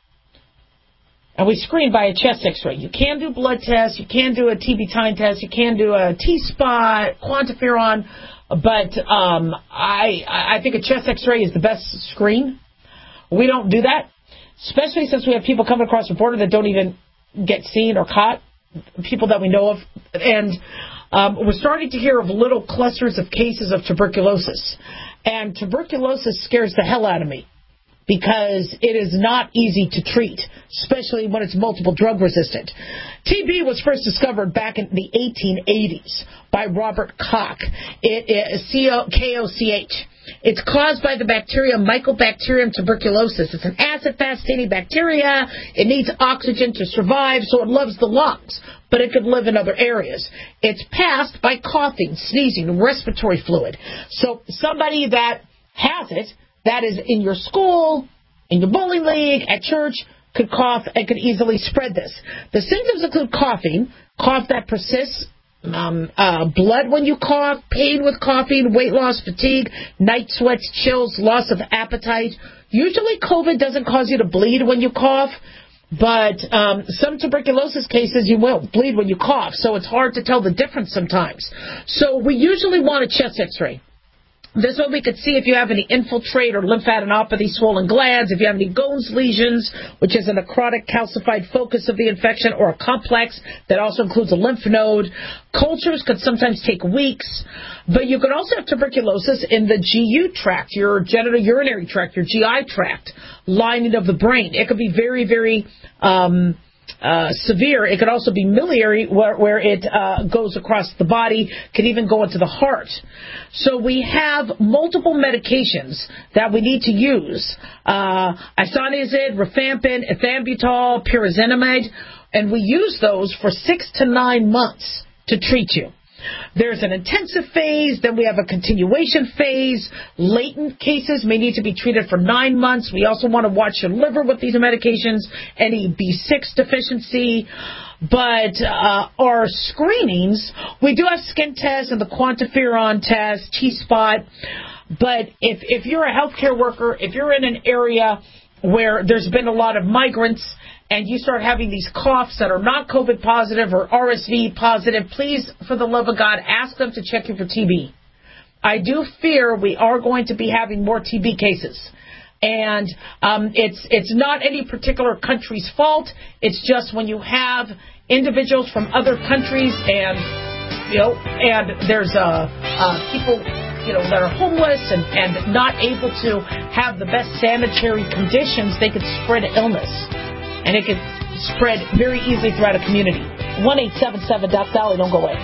C: And we screen by a chest x-ray. You can do blood tests, you can do a T B time test, you can do a T-spot, quantiferon, but um, I, I think a chest x-ray is the best screen. We don't do that, especially since we have people coming across the border that don't even get seen or caught, people that we know of. And um, we're starting to hear of little clusters of cases of tuberculosis. And tuberculosis scares the hell out of me because it is not easy to treat, especially when it's multiple drug resistant. T B was first discovered back in the eighteen eighties by Robert Koch. It is K O C H. It's caused by the bacteria Mycobacterium tuberculosis. It's an acid-fast-staining bacteria. It needs oxygen to survive, so it loves the lungs, but it could live in other areas. It's passed by coughing, sneezing, respiratory fluid. So somebody that has it, that is in your school, in your bowling league, at church, could cough and could easily spread this. The symptoms include coughing, cough that persists, Um, uh, blood when you cough, pain with coughing, weight loss, fatigue, night sweats, chills, loss of appetite. Usually COVID doesn't cause you to bleed when you cough, but um, some tuberculosis cases you will bleed when you cough, so it's hard to tell the difference sometimes. So we usually want a chest x-ray. This way we could see if you have any infiltrate or lymphadenopathy, swollen glands, if you have any Gones lesions, which is a necrotic calcified focus of the infection, or a complex that also includes a lymph node. Cultures could sometimes take weeks, but you could also have tuberculosis in the G U tract, your genitourinary tract, your G I tract, lining of the brain. It could be very, very um Uh, severe. It could also be miliary, where, where it uh, goes across the body, could even go into the heart. So we have multiple medications that we need to use. Uh, isoniazid, rifampin, ethambutol, pyrazinamide, and we use those for six to nine months to treat you. There's an intensive phase, then we have a continuation phase. Latent cases may need to be treated for nine months. We also want to watch your liver with these medications, any B six deficiency. But uh, our screenings, we do have skin tests and the quantiferon test, T-spot. But if, if you're a healthcare worker, if you're in an area where there's been a lot of migrants, and you start having these coughs that are not COVID positive or R S V positive, please, for the love of God, ask them to check you for T B. I do fear we are going to be having more T B cases. And um, it's it's not any particular country's fault. It's just when you have individuals from other countries and, you know, and there's uh, uh, people, you know, that are homeless and, and not able to have the best sanitary conditions, they could spread illness. And it can spread very easily throughout a community. one eight seven seven Doc Dolly, don't go away.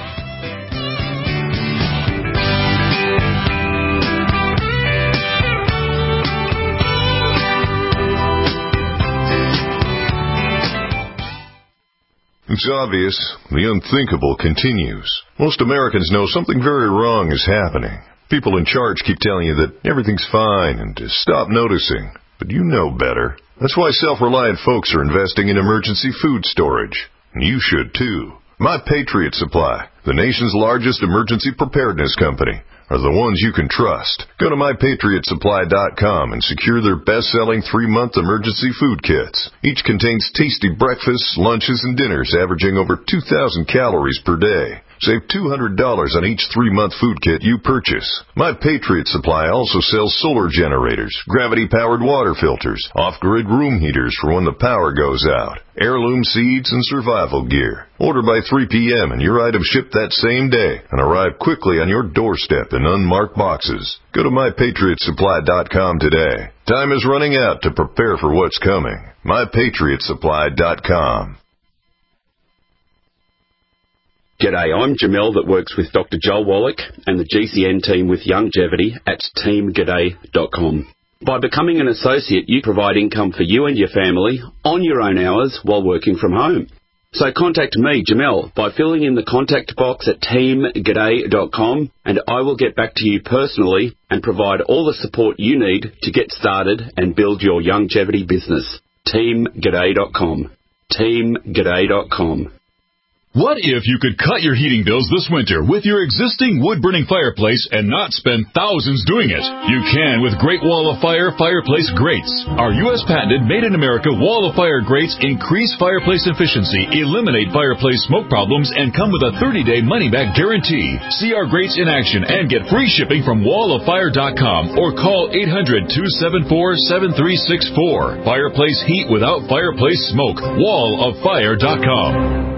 T: It's obvious. The unthinkable continues. Most Americans know something very wrong is happening. People in charge keep telling you that everything's fine and to stop noticing. But you know better. That's why self-reliant folks are investing in emergency food storage. And you should too. My Patriot Supply, the nation's largest emergency preparedness company, are the ones you can trust. Go to my patriot supply dot com and secure their best-selling three-month emergency food kits. Each contains tasty breakfasts, lunches, and dinners averaging over two thousand calories per day. Save two hundred dollars on each three-month food kit you purchase. My Patriot Supply also sells solar generators, gravity-powered water filters, off-grid room heaters for when the power goes out, heirloom seeds, and survival gear. Order by three p.m. and your items ship that same day and arrive quickly on your doorstep in unmarked boxes. Go to my patriot supply dot com today. Time is running out to prepare for what's coming. my patriot supply dot com.
U: G'day, I'm Jamel that works with Doctor Joel Wallach and the G C N team with Longevity at team g'day dot com. By becoming an associate, you provide income for you and your family on your own hours while working from home. So contact me, Jamel, by filling in the contact box at team g'day dot com, and I will get back to you personally and provide all the support you need to get started and build your longevity business. team g'day dot com. team g'day dot com.
A: What if you could cut your heating bills this winter with your existing wood-burning fireplace and not spend thousands doing it? You can with Great Wall of Fire fireplace grates. Our U S patented made-in-America Wall of Fire grates increase fireplace efficiency, eliminate fireplace smoke problems, and come with a thirty-day money-back guarantee. See our grates in action and get free shipping from wall of fire dot com or call eight hundred, two seven four, seven three six four. Fireplace heat without fireplace smoke. wall of fire dot com.